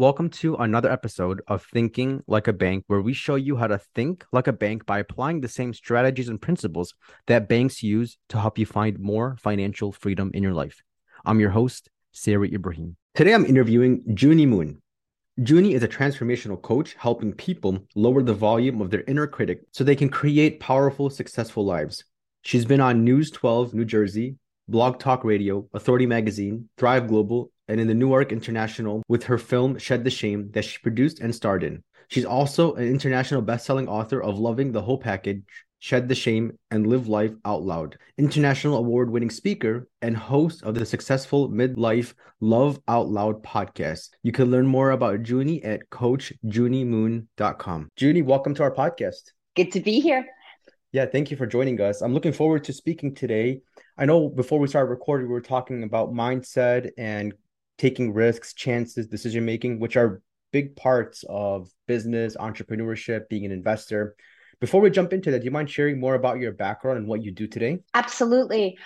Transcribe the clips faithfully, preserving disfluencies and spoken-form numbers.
welcome to another episode of Thinking Like a Bank, where we show you how to think like a bank by applying the same strategies and principles that banks use to help you find more financial freedom in your life. I'm your host, Sari Ibrahim. Today, I'm interviewing Junie Moon. Junie is a transformational coach helping people lower the volume of their inner critic so they can create powerful, successful lives. She's been on News twelve New Jersey, Blog Talk Radio, Authority Magazine, Thrive Global, and in the Newark International with her film Shed the Shame that she produced and starred in. She's also an international best-selling author of Loving the Whole Package, Shed the Shame, and Live Life Out Loud, international award-winning speaker, and host of the successful Midlife Love Out Loud podcast. You can learn more about Junie at coach junie moon dot com. Junie, welcome to our podcast. Good to be here. Yeah, thank you for joining us. I'm looking forward to speaking today. I know before we started recording, we were talking about mindset and taking risks, chances, decision making, which are big parts of business, entrepreneurship, being an investor. Before we jump into that, do you mind sharing more about your background and what you do today? Absolutely.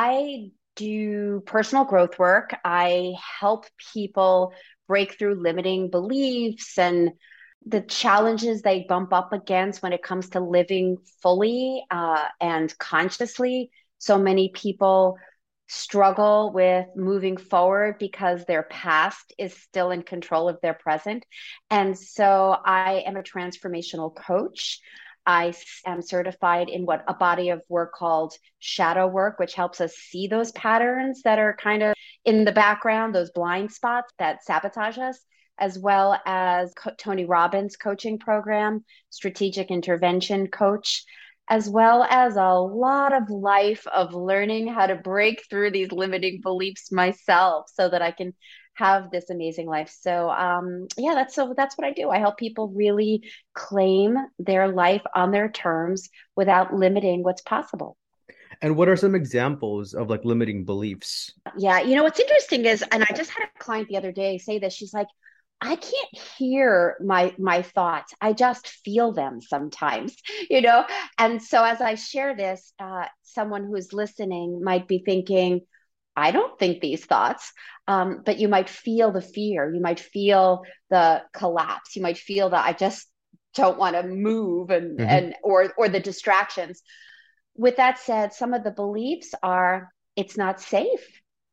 I do personal growth work. I help people break through limiting beliefs and the challenges they bump up against when it comes to living fully uh, and consciously. So many people struggle with moving forward because their past is still in control of their present. And so I am a transformational coach. I am certified in what a body of work called shadow work, which helps us see those patterns that are kind of in the background, those blind spots that sabotage us, as well as Co- Tony Robbins' coaching program, strategic intervention coach, as well as a lot of life of learning how to break through these limiting beliefs myself so that I can have this amazing life. So um, yeah, that's so that's what I do. I help people really claim their life on their terms without limiting what's possible. And what are some examples of like limiting beliefs? Yeah, you know, what's interesting is, and I just had a client the other day say this, she's like, I can't hear my my thoughts. I just feel them sometimes, you know? And so as I share this, uh, someone who's listening might be thinking, I don't think these thoughts, um, but you might feel the fear. You might feel the collapse. You might feel that I just don't want to move and, Mm-hmm. and or or the distractions. With that said, some of the beliefs are it's not safe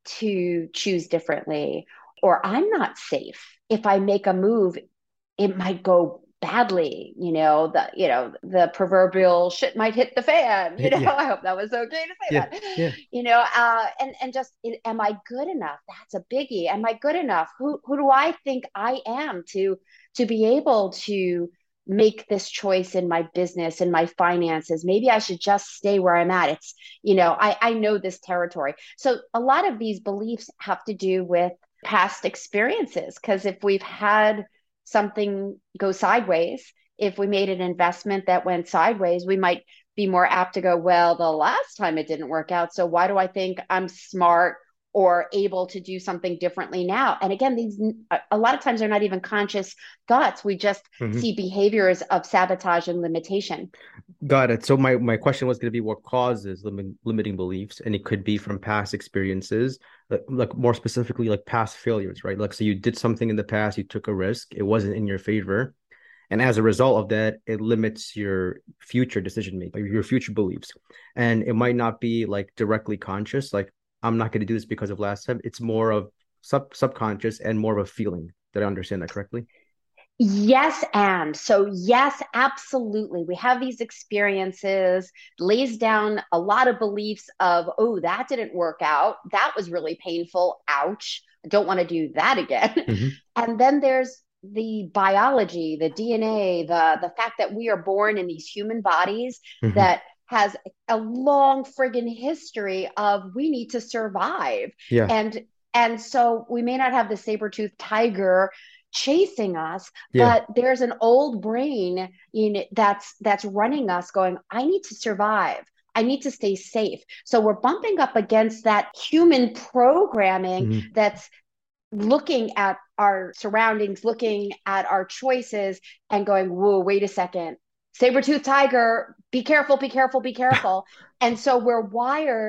to choose differently, or I'm not safe. If I make a move, it might go badly. You know, the you know, the proverbial shit might hit the fan. You know, Yeah, I hope that was okay to say yeah, that. yeah. You know, uh, and and just am I good enough? That's a biggie. Am I good enough? Who who do I think I am to to be able to make this choice in my business and my finances? Maybe I should just stay where I'm at. It's, you know, I, I know this territory. So a lot of these beliefs have to do with past experiences. Because if we've had something go sideways, if we made an investment that went sideways, we might be more apt to go, well, the last time it didn't work out, so why do I think I'm smart or able to do something differently now? And again, these a lot of times they're not even conscious thoughts. We just Mm-hmm. see behaviors of sabotage and limitation. Got it. So my, my question was going to be what causes lim limiting beliefs, and it could be from past experiences, like, like more specifically, like past failures, right? Like, so you did something in the past, you took a risk, it wasn't in your favor, and as a result of that, it limits your future decision making, like your future beliefs, and it might not be like directly conscious, like I'm not going to do this because of last time. It's more of sub subconscious and more of a feeling. Did I understand that correctly? Yes, and so yes, absolutely. We have these experiences, lays down a lot of beliefs of, oh, that didn't work out. That was really painful. Ouch. I don't want to do that again. Mm-hmm. And then there's the biology, the D N A, the the fact that we are born in these human bodies Mm-hmm. that has a long friggin' history of we need to survive. Yeah. And and so we may not have the saber-toothed tiger chasing us, Yeah. but there's an old brain in that's that's running us going, I need to survive. I need to stay safe. So we're bumping up against that human programming Mm-hmm. that's looking at our surroundings, looking at our choices and going, whoa, wait a second. Saber-tooth tiger, be careful, be careful, be careful. And so we're wired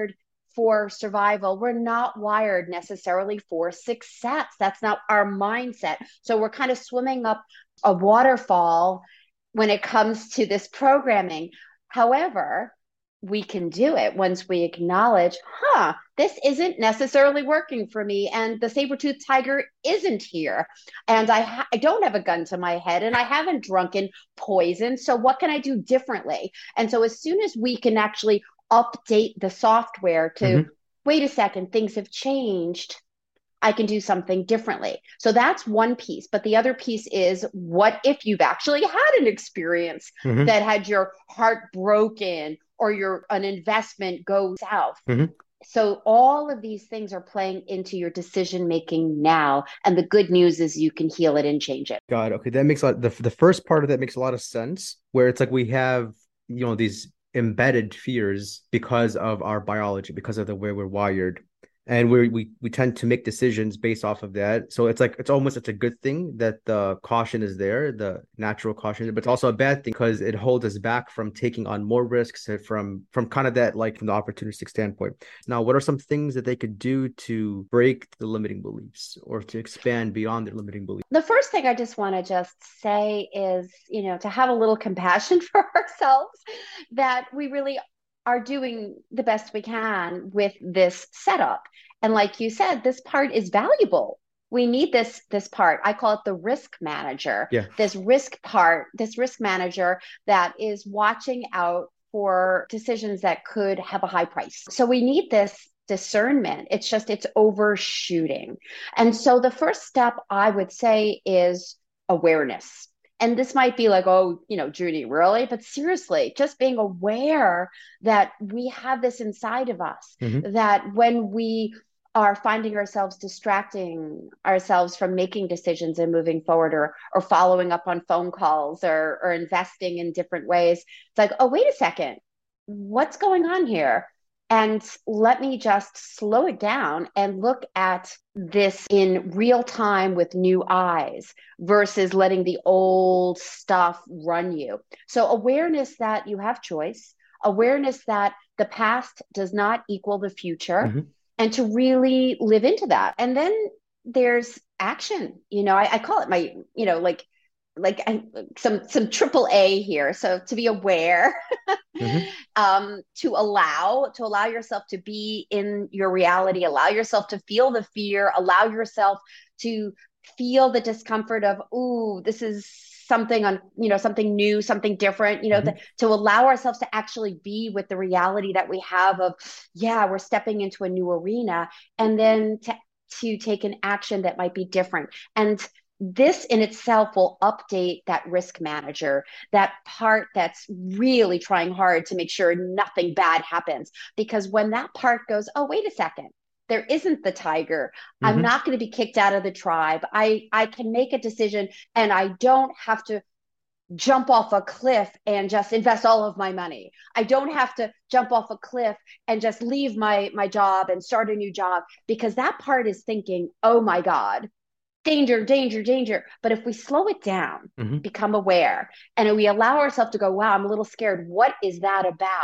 for survival. We're not wired necessarily for success. That's not our mindset. So we're kind of swimming up a waterfall when it comes to this programming. However, we can do it once we acknowledge, huh, this isn't necessarily working for me. And the saber-toothed tiger isn't here. And I, ha- I don't have a gun to my head and I haven't drunken poison. So what can I do differently? And so as soon as we can actually update the software to, Mm-hmm. wait a second, things have changed. I can do something differently. So that's one piece. But the other piece is, what if you've actually had an experience Mm-hmm. that had your heart broken or your an investment go south? Mm-hmm. So all of these things are playing into your decision making now. And the good news is you can heal it and change it. God, okay, that makes a lot. The the first part of that makes a lot of sense. Where it's like we have, you know, these embedded fears because of our biology, because of the way we're wired, and we we we tend to make decisions based off of that. So it's like it's almost it's a good thing that the caution is there, the natural caution, but it's also a bad thing because it holds us back from taking on more risks uh, from from kind of that, like, from the opportunistic standpoint. Now, what are some things that they could do to break the limiting beliefs or to expand beyond their limiting beliefs? The first thing I just want to just say is, you know, to have a little compassion for ourselves, that we really are doing the best we can with this setup. And like you said, this part is valuable. We need this this part. I call it the risk manager. Yeah. This risk part, this risk manager that is watching out for decisions that could have a high price. So we need this discernment. It's just it's overshooting. And so the first step I would say is awareness. And this might be like, oh, you know, Judy, really? But seriously, just being aware that we have this inside of us, Mm-hmm. that when we are finding ourselves distracting ourselves from making decisions and moving forward, or or following up on phone calls, or or investing in different ways, it's like, oh, wait a second, what's going on here? And let me just slow it down and look at this in real time with new eyes versus letting the old stuff run you. So, awareness that you have choice, awareness that the past does not equal the future, Mm-hmm. and to really live into that. And then there's action. You know, I, I call it my, you know, like, like I, some some triple A here. So to be aware, Mm-hmm. um, to allow to allow yourself to be in your reality, allow yourself to feel the fear, allow yourself to feel the discomfort of, ooh, this is something on, you know, something new, something different, you know, Mm-hmm. the, to allow ourselves to actually be with the reality that we have of, yeah, we're stepping into a new arena, and then to to take an action that might be different. And this in itself will update that risk manager, that part that's really trying hard to make sure nothing bad happens. Because when that part goes, oh, wait a second, there isn't the tiger. I'm Mm-hmm. not going to be kicked out of the tribe. I, I can make a decision and I don't have to jump off a cliff and just invest all of my money. I don't have to jump off a cliff and just leave my, my job and start a new job, because that part is thinking, oh my God, danger, danger, danger. But if we slow it down, Mm-hmm. become aware, and we allow ourselves to go, wow, I'm a little scared. What is that about?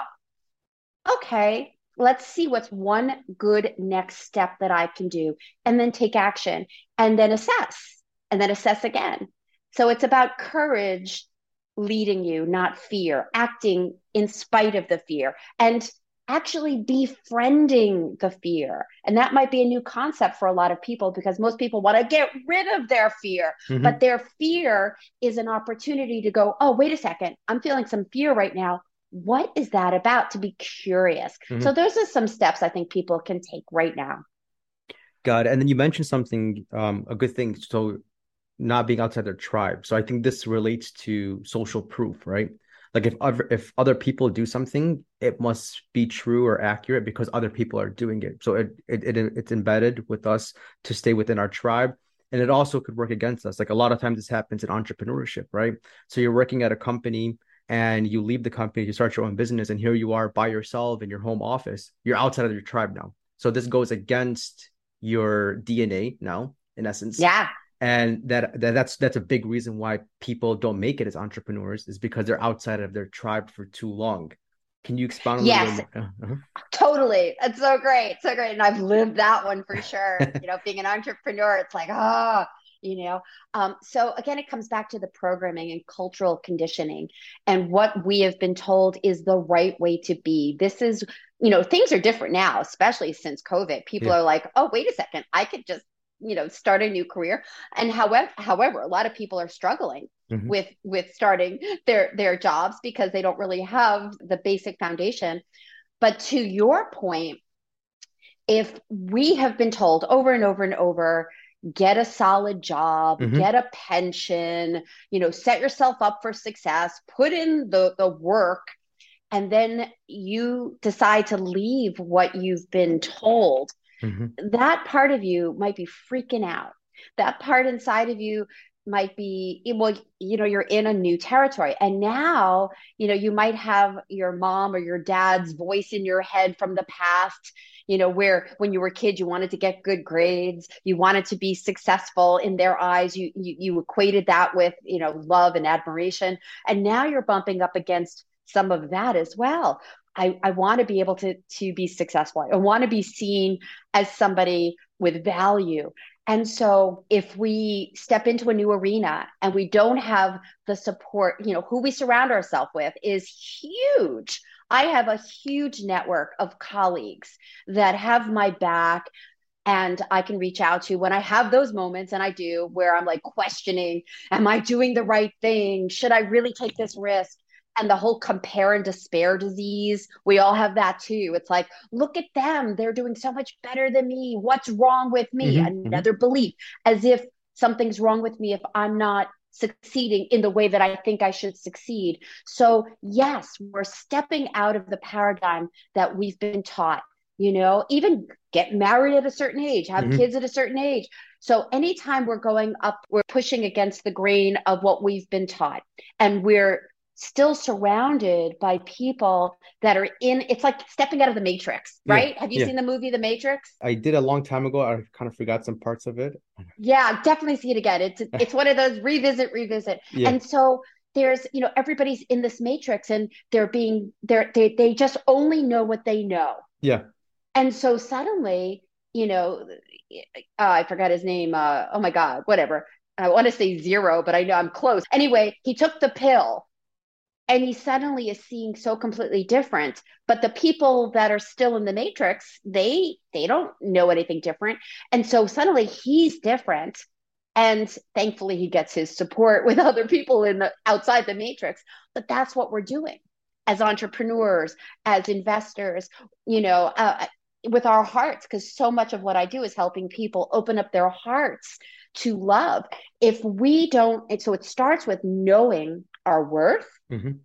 Okay, let's see what's one good next step that I can do, and then take action, and then assess, and then assess again. So it's about courage leading you, not fear, acting in spite of the fear, and actually befriending the fear. And that might be a new concept for a lot of people, because most people want to get rid of their fear, Mm-hmm. but their fear is an opportunity to go, oh, wait a second, I'm feeling some fear right now. What is that about? To be curious. Mm-hmm. So those are some steps I think people can take right now. Got it. And then you mentioned something, um, a good thing. So not being outside their tribe. So I think this relates to social proof, right? Like if other if other people do something, it must be true or accurate because other people are doing it. So it it, it it's embedded with us to stay within our tribe. And it also could work against us. Like a lot of times this happens in entrepreneurship, right? So you're working at a company and you leave the company to start your own business, and here you are by yourself in your home office. You're outside of your tribe now. So this goes against your D N A now, in essence. Yeah. And that, that that's that's a big reason why people don't make it as entrepreneurs, is because they're outside of their tribe for too long. Can you expound a little bit Yes, more? Uh-huh. totally. It's so great. So great. And I've lived that one for sure. You know, being an entrepreneur, it's like, ah, you know. Um, so again, it comes back to the programming and cultural conditioning and what we have been told is the right way to be. This is, you know, things are different now, especially since COVID. People Yeah. are like, oh, wait a second, I could just, you know, start a new career. And however, however, a lot of people are struggling Hmm. with with starting their their jobs because they don't really have the basic foundation. But to your point, if we have been told over and over and over, get a solid job, Hmm. get a pension, you know, set yourself up for success, put in the, the work, and then you decide to leave what you've been told, Hmm. that part of you might be freaking out. That part inside of you might be, well, you know, you're in a new territory. And now, you know, you might have your mom or your dad's voice in your head from the past, you know, where when you were a kid, you wanted to get good grades, you wanted to be successful in their eyes. You, you, you equated that with, you know, love and admiration. And now you're bumping up against some of that as well. I, I want to be able to, to be successful. I want to be seen as somebody with value. And so if we step into a new arena and we don't have the support, you know, who we surround ourselves with is huge. I have a huge network of colleagues that have my back and I can reach out to when I have those moments, and I do, where I'm like questioning, am I doing the right thing? Should I really take this risk? And the whole compare and despair disease, we all have that too. It's like, look at them. They're doing so much better than me. What's wrong with me? Hmm. Hmm. Another belief, as if something's wrong with me if I'm not succeeding in the way that I think I should succeed. So, yes, we're stepping out of the paradigm that we've been taught, you know, even get married at a certain age, have Hmm. kids at a certain age. So, anytime we're going up, we're pushing against the grain of what we've been taught. And we're still surrounded by people that are in, it's like stepping out of the matrix, Yeah. right? Have you Yeah. seen the movie The Matrix? I did a long time ago. I kind of forgot some parts of it. Yeah, definitely see it again. It's it's one of those revisit, revisit. Yeah. And so there's, you know, everybody's in this matrix and they're being they're they they just only know what they know. Yeah. And so suddenly, you know, uh, I forgot his name. Uh, oh my God, whatever. I want to say Zero, but I know I'm close. Anyway, he took the pill and he suddenly is seeing so completely different. But the people that are still in the matrix, they they don't know anything different. And so suddenly he's different. And thankfully he gets his support with other people in the outside the matrix. But that's what we're doing as entrepreneurs, as investors, you know, uh, with our hearts, because so much of what I do is helping people open up their hearts to love. If we don't, so it starts with knowing our worth, Hmm.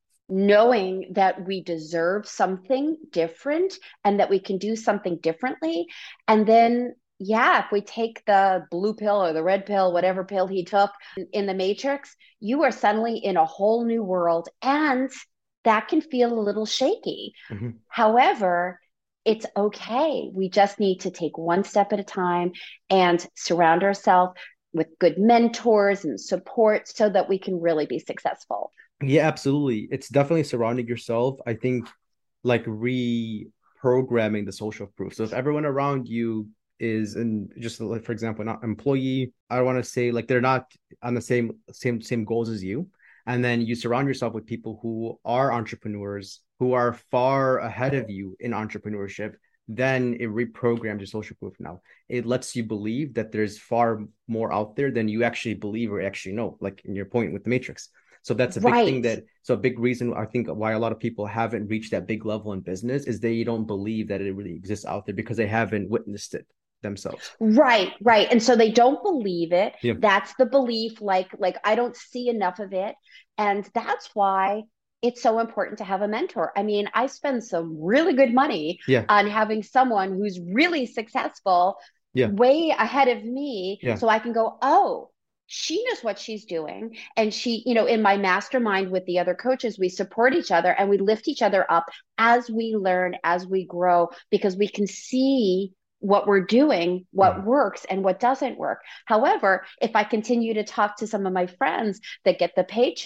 knowing that we deserve something different and that we can do something differently. And then, yeah, if we take the blue pill or the red pill, whatever pill he took in the Matrix, you are suddenly in a whole new world. And that can feel a little shaky. Hmm. However, it's okay. We just need to take one step at a time and surround ourselves with good mentors and support so that we can really be successful. Yeah, absolutely. It's definitely surrounding yourself. I think like reprogramming the social proof. So if everyone around you is in just like for example, not employee, I want to say like they're not on the same same same goals as you. And then you surround yourself with people who are entrepreneurs, who are far ahead of you in entrepreneurship, then it reprograms your social proof now. It lets you believe that there's far more out there than you actually believe or actually know, like in your point with the Matrix. So that's a big thing Right. that, so a big reason I think why a lot of people haven't reached that big level in business is they don't believe that it really exists out there because they haven't witnessed it themselves. Right, right. And so they don't believe it. Yeah. That's the belief, like, like I don't see enough of it. And that's why it's so important to have a mentor. I mean, I spend some really good money Yeah. on having someone who's really successful Yeah. way ahead of me Yeah. so I can go, oh, she knows what she's doing. And she, you know, in my mastermind with the other coaches, we support each other and we lift each other up as we learn, as we grow, because we can see what we're doing, what Mhm. works and what doesn't work. However, if I continue to talk to some of my friends that get the paycheck,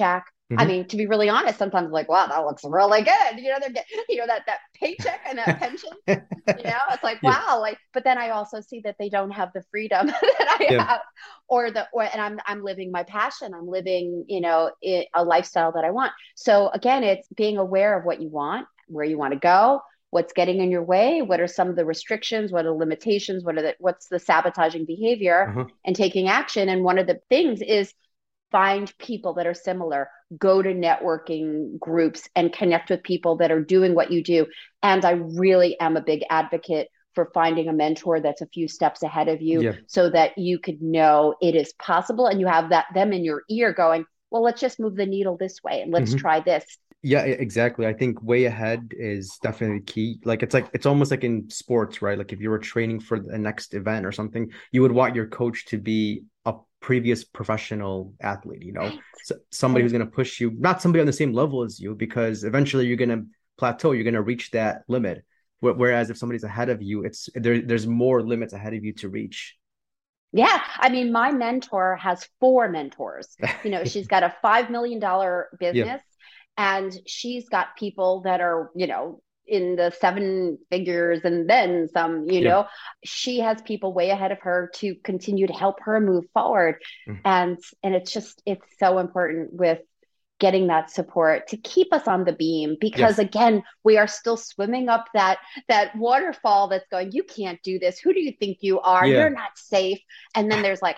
I Hmm. mean, to be really honest, sometimes I'm like, wow, that looks really good. You know, they're getting, you know, that that paycheck and that pension. You know, it's like, Yeah. wow, like, but then I also see that they don't have the freedom that I Yeah. have, or the, or, and I'm, I'm living my passion. I'm living, you know, it, a lifestyle that I want. So again, it's being aware of what you want, where you want to go, what's getting in your way, what are some of the restrictions, what are the limitations, what are the, what's the sabotaging behavior, Uh-huh. and taking action. And one of the things is find people that are similar, go to networking groups and connect with people that are doing what you do. And I really am a big advocate for finding a mentor that's a few steps ahead of you Yeah. so that you could know it is possible and you have that them in your ear going, well, let's just move the needle this way and let's Hmm. try this. Yeah, e- exactly. I think way ahead is definitely key. Like it's like it's almost like in sports, right? Like if you were training for the next event or something, you would want your coach to be a previous professional athlete, you know, Right. so somebody And who's going to push you, not somebody on the same level as you, because eventually you're going to plateau, you're going to reach that limit. Wh- Whereas if somebody's ahead of you, it's there, there's more limits ahead of you to reach. yeah, I mean, my mentor has four mentors. You know, she's got a five million dollar Yeah. business and she's got people that are, you know, in the seven figures and then some, you Yeah. know, she has people way ahead of her to continue to help her move forward. Mm. And and it's just it's so important with getting that support to keep us on the beam because Yes. again we are still swimming up that that waterfall that's going you can't do this, who do you think you are, you're Yeah. not safe, and then there's like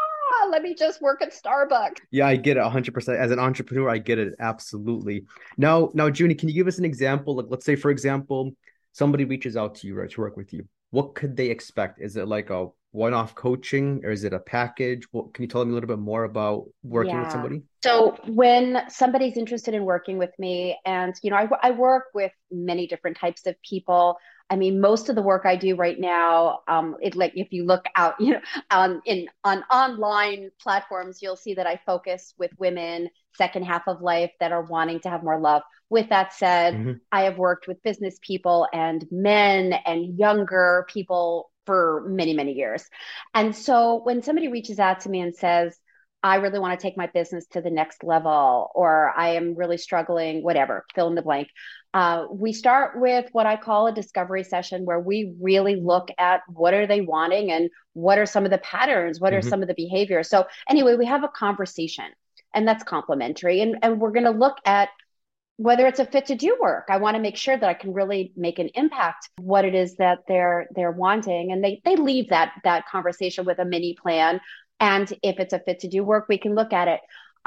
ah let me just work at Starbucks. Yeah, I get it one hundred percent. As an entrepreneur, I get it absolutely. Now, now, Junie, can you give us an example? Like, let's say, for example, somebody reaches out to you, right, to work with you. What could they expect? Is it like a one-off coaching or is it a package? What, can you tell me a little bit more about working with Yeah. somebody? So when somebody's interested in working with me, and you know, I, I work with many different types of people. I mean, most of the work I do right now, um, it like if you look out, you know, on in on online platforms, you'll see that I focus with women, second half of life that are wanting to have more love. With that said, Hmm. I have worked with business people and men and younger people for many, many years. And so when somebody reaches out to me and says, I really want to take my business to the next level, or I am really struggling, whatever, fill in the blank. Uh, we start with what I call a discovery session where we really look at what are they wanting and what are some of the patterns, what are Hmm. some of the behaviors. So anyway, we have a conversation and that's complimentary. And, and we're going to look at whether it's a fit to do work. I want to make sure that I can really make an impact what it is that they're they're wanting, and they they leave that that conversation with a mini plan, and if it's a fit to do work we can look at it.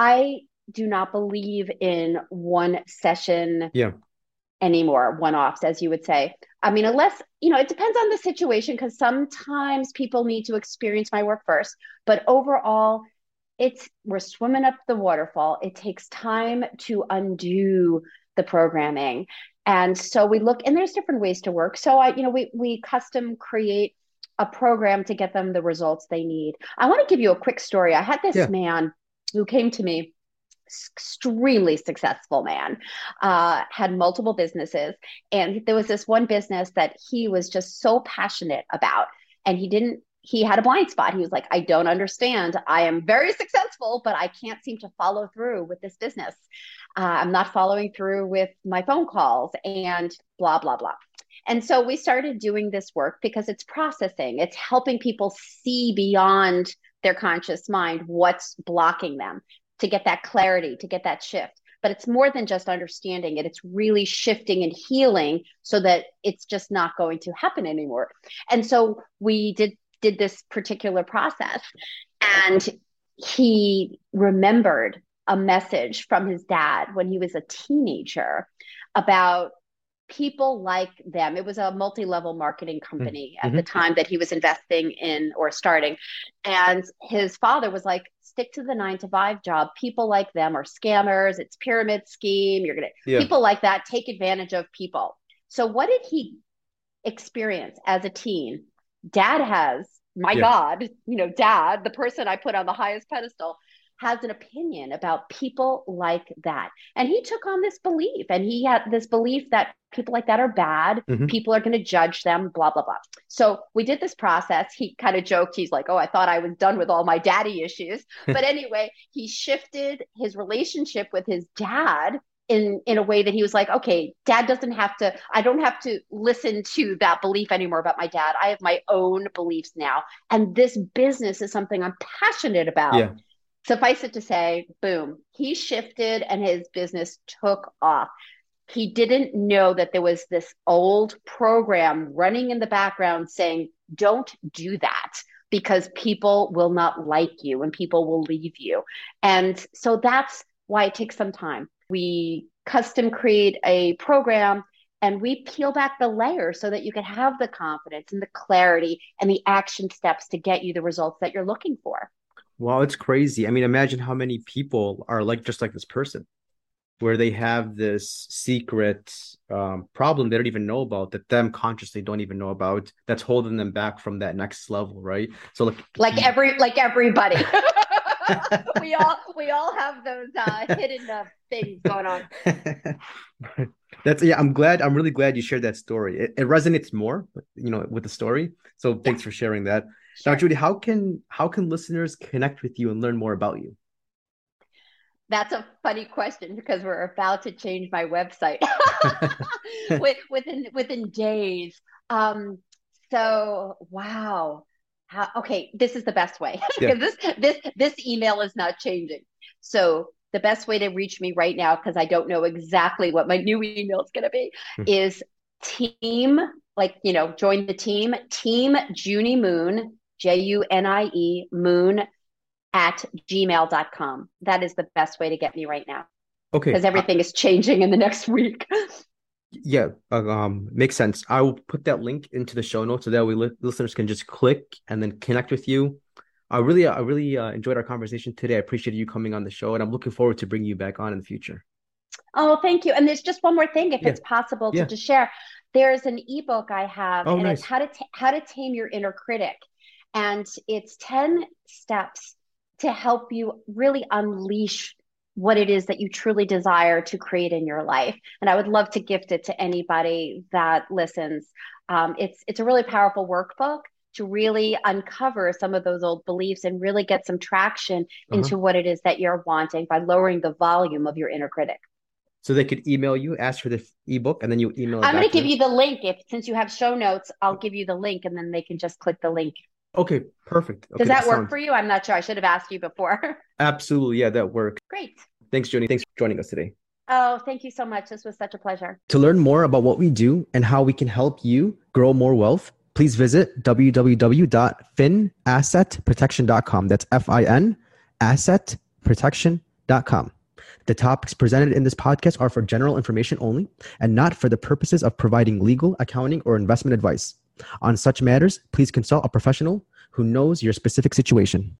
I do not believe in one session Yeah. anymore, one offs as you would say. I mean, unless, you know, it depends on the situation because sometimes people need to experience my work first, but overall it's we're swimming up the waterfall. It takes time to undo the programming. And so we look, and there's different ways to work. So I, you know, we we custom create a program to get them the results they need. I want to give you a quick story. I had this Yeah. man who came to me, extremely successful man, uh, had multiple businesses. And there was this one business that he was just so passionate about. And he didn't, he had a blind spot. He was like, I don't understand. I am very successful, but I can't seem to follow through with this business. Uh, I'm not following through with my phone calls and blah, blah, blah. And so we started doing this work because it's processing, it's helping people see beyond their conscious mind what's blocking them to get that clarity, to get that shift. But it's more than just understanding it. It's really shifting and healing so that it's just not going to happen anymore. And so we did did this particular process, and he remembered a message from his dad when he was a teenager about people like them. It was a multi-level marketing company at the Mm-hmm. time that he was investing in or starting. And his father was like, stick to the nine to five job. People like them are scammers. It's pyramid scheme. You're going to, Yeah. people like that take advantage of people. So what did he experience as a teen? Dad has, my Yeah. God, you know, dad, the person I put on the highest pedestal, has an opinion about people like that. And he took on this belief, and he had this belief that people like that are bad. Mm-hmm. People are going to judge them, blah, blah, blah. So we did this process. He kind of joked. He's like, oh, I thought I was done with all my daddy issues. But anyway, he shifted his relationship with his dad in, in a way that he was like, okay, dad doesn't have to, I don't have to listen to that belief anymore about my dad. I have my own beliefs now. And this business is something I'm passionate about. Yeah. Suffice it to say, boom, he shifted and his business took off. He didn't know that there was this old program running in the background saying, don't do that because people will not like you and people will leave you. And so that's why it takes some time. We custom create a program and we peel back the layers so that you can have the confidence and the clarity and the action steps to get you the results that you're looking for. Wow, it's crazy. I mean, imagine how many people are like just like this person, where they have this secret um, problem they don't even know about, that them consciously don't even know about, that's holding them back from that next level, right? So like, like every like everybody, we all we all have those uh, hidden uh, things going on. That's yeah. I'm glad. I'm really glad you shared that story. It, it resonates more, you know, with the story. So thanks yeah. for sharing that. Sure. Now, Judy, how can how can listeners connect with you and learn more about you? That's a funny question because we're about to change my website within within days. Um, so wow, How, okay, this is the best way. Yeah. this this this email is not changing. So the best way to reach me right now, because I don't know exactly what my new email is going to be, mm-hmm. is team, like you know, join the team. Team Junie Moon, J U N I E Moon. at gmail dot com. That is the best way to get me right now. Okay. Because everything uh, is changing in the next week. Yeah, um, makes sense. I will put that link into the show notes so that we li- listeners can just click and then connect with you. I really, I really uh, enjoyed our conversation today. I appreciate you coming on the show, and I'm looking forward to bringing you back on in the future. Oh, thank you. And there's just one more thing, if yeah. it's possible to yeah. just share. There's an ebook I have, oh, and nice. it's how to t- how to tame your inner critic, and it's ten steps to help you really unleash what it is that you truly desire to create in your life. And I would love to gift it to anybody that listens. Um, it's it's a really powerful workbook to really uncover some of those old beliefs and really get some traction uh-huh. into what it is that you're wanting by lowering the volume of your inner critic. So they could email you, ask for the ebook, and then you email it I'm going to give them. you the link. If since you have show notes, I'll give you the link, and then they can just click the link. Okay, perfect. Okay, Does that, that work sounds... for you? I'm not sure. I should have asked you before. Absolutely. Yeah, that worked. Great. Thanks, Junie. Thanks for joining us today. Oh, thank you so much. This was such a pleasure. To learn more about what we do and how we can help you grow more wealth, please visit w w w dot fin asset protection dot com. That's F I N asset protection dot com. The topics presented in this podcast are for general information only and not for the purposes of providing legal, accounting, or investment advice. On such matters, please consult a professional who knows your specific situation.